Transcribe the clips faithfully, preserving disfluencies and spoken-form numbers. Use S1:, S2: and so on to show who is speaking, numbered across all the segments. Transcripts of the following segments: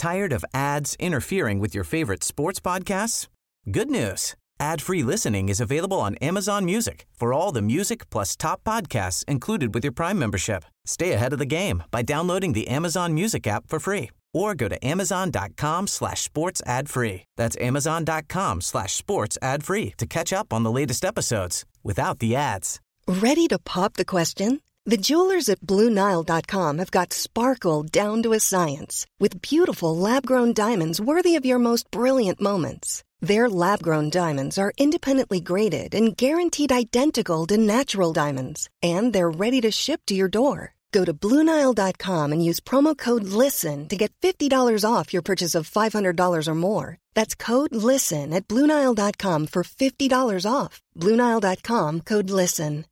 S1: Tired of ads interfering with your favorite sports podcasts? Good news. Ad-free listening is available on Amazon Music for all the music plus top podcasts included with your Prime membership. Stay ahead of the game by downloading the Amazon Music app for free or go to amazon.com slash sports ad free. That's amazon.com slash sports ad free to catch up on the latest episodes without the ads.
S2: Ready to pop the question? The jewelers at Blue Nile dot com have got sparkle down to a science with beautiful lab-grown diamonds worthy of your most brilliant moments. Their lab-grown diamonds are independently graded and guaranteed identical to natural diamonds, and they're ready to ship to your door. Go to Blue Nile dot com and use promo code LISTEN to get fifty dollars off your purchase of five hundred dollars or more. That's code LISTEN at Blue Nile dot com for fifty dollars off. Blue Nile dot com, code LISTEN.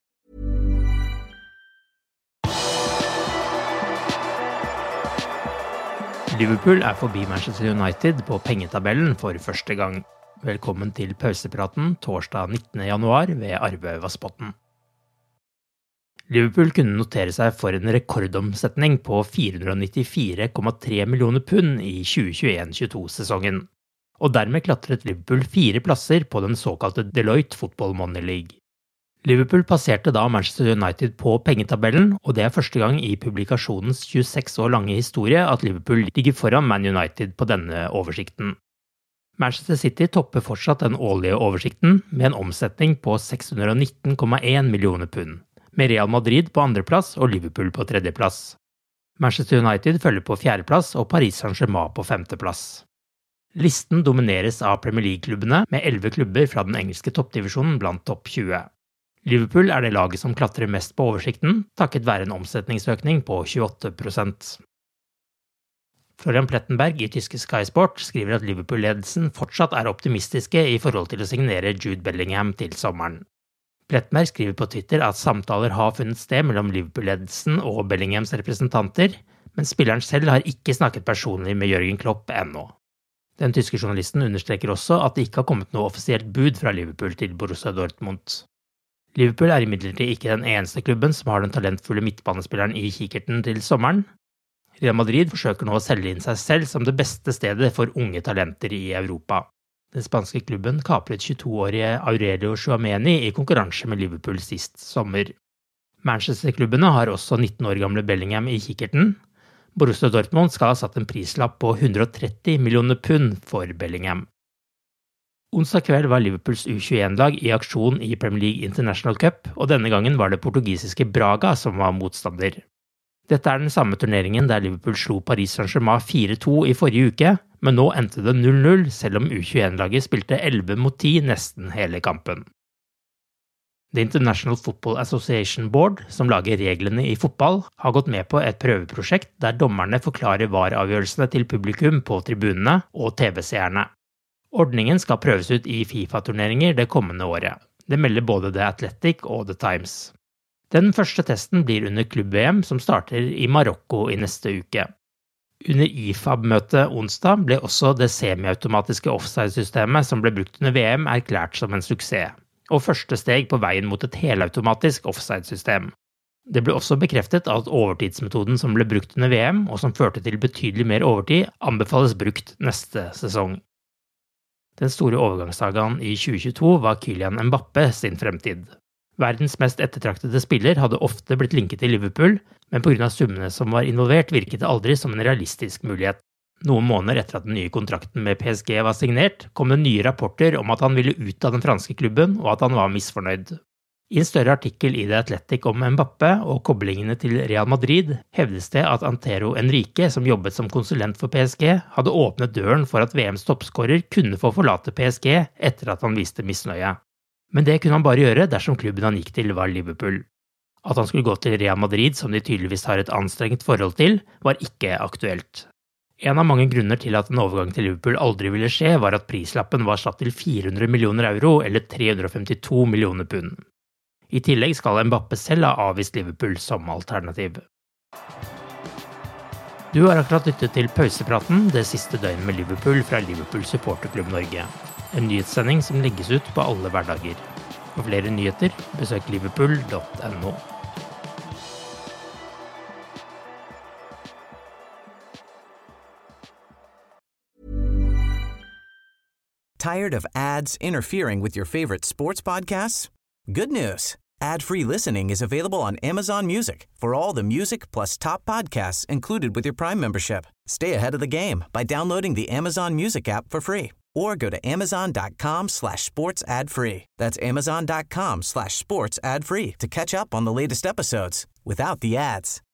S3: Liverpool er forbi Manchester United på pengetabellen for første gang. Velkommen til pausepraten torsdag nittende januar ved Arve Vassbotn. Liverpool kunne notere seg for en rekordomsetning på fire hundre nittifire komma tre millioner pund i tjue tjueen tjueto-sesongen, og dermed klatret Liverpool fire plasser på den såkalte Deloitte Football Money League. Liverpool passerte da Manchester United på pengetabellen, og det er første gang i publikasjonens tjueseks år lange historie at Liverpool ligger foran Man United på denne oversikten. Manchester City topper fortsatt den årlige oversikten med en omsetning på seks hundre nitten komma en millioner pund, med Real Madrid på andreplass og Liverpool på tredjeplass. Manchester United følger på fjerdeplass og Paris Saint-Germain på femteplass. Listen domineres av Premier League-klubbene med elleve klubber fra den engelske toppdivisjonen blant topp tjue. Liverpool er det laget som klatrer mest på oversikten, takket være en omsetningsøkning på tjueåtte prosent. Florian Plettenberg i tyske Sky Sport skriver at Liverpool-ledelsen fortsatt er optimistiske i forhold til å signere Jude Bellingham til sommeren. Plettenberg skriver på Twitter at samtaler har funnet sted mellom Liverpool-ledelsen og Bellinghams representanter, men spilleren selv har ikke snakket personlig med Jørgen Klopp ennå. Den tyske journalisten understreker også at det ikke har kommet noe offisielt bud fra Liverpool til Borussia Dortmund. Liverpool er imidlertid ikke den eneste klubben som har den talentfulle midtbanespilleren i kikerten til sommeren. Real Madrid forsøker nå å selge inn seg selv som det beste stedet for unge talenter i Europa. Den spanske klubben kapret tjueto-årige Aurelio Tchouaméni i konkurranse med Liverpool sist sommer. Manchester-klubbene har også nitten år gamle Bellingham i kikerten. Borussia Dortmund skal ha satt en prislapp på hundre tretti millioner pund for Bellingham. Onsdag kveld var Liverpools U tjueen-lag i aksjon i Premier League International Cup, og denne gangen var det portugisiske Braga som var motstander. Dette er den samme turneringen der Liverpool slo Paris Saint-Germain fire to i forrige uke, men nå endte det null null selv om U tjueen-laget spilte elleve mot ti nesten hele kampen. The International Football Association Board, som lager reglene i fotball, har gått med på et prøveprosjekt der dommerne forklarer V A R-avgjørelsene til publikum på tribunene og T V-seerne. Ordningen skal prøves ut i FIFA-turneringer det kommende året. Det melder både The Athletic og The Times. Den første testen blir under klubb-V M som starter i Marokko i neste uke. Under I F A B-møtet onsdag ble også det semiautomatiske offside-systemet som ble brukt under V M erklært som en suksess, og første steg på veien mot et helautomatisk offside-system. Det ble også bekreftet at overtidsmetoden som ble brukt under V M, og som førte til betydelig mer overtid, anbefales brukt neste sesong. Den store overgangssagaen i tjue tjueto var Kylian Mbappé sin fremtid. Verdens mest ettertraktede spiller hadde ofte blitt linket til Liverpool, men på grunn av summene som var involvert virket det aldri som en realistisk mulighet. Noen måneder etter at den nye kontrakten med P S G var signert, kom det nye rapporter om at han ville ut av den franske klubben og at han var misfornøyd. I en større artikkel i The Athletic om Mbappé og koblingene til Real Madrid hevdes det at Antero Enrique, som jobbet som konsulent for P S G, hadde åpnet døren for at V Ms toppskårer kunne få forlate P S G etter at han viste misnøye. Men det kunne han bare gjøre dersom klubben han gikk til var Liverpool. At han skulle gå til Real Madrid, som de tydeligvis har et anstrengt forhold til, var ikke aktuelt. En av mange grunner til at en overgang til Liverpool aldri ville skje, var at prislappen var satt til fire hundre millioner euro eller tre hundre femtito millioner pund. I tillegg skal Mbappé selv ha avvist Liverpool som alternativ. Du har akkurat lyttet til pausepraten det siste døgnet med Liverpool fra Liverpool Supporterklubb Norge. En nyhetssending som legges ut på alle hverdager. For flere nyheter, besøk liverpool punktum no.
S1: Tired of ads interfering with your favorite sports podcasts? Good news. Ad-free listening is available on Amazon Music for all the music plus top podcasts included with your Prime membership. Stay ahead of the game by downloading the Amazon Music app for free or go to amazon.com slash sports ad free. That's amazon.com slash sports ad free to catch up on the latest episodes without the ads.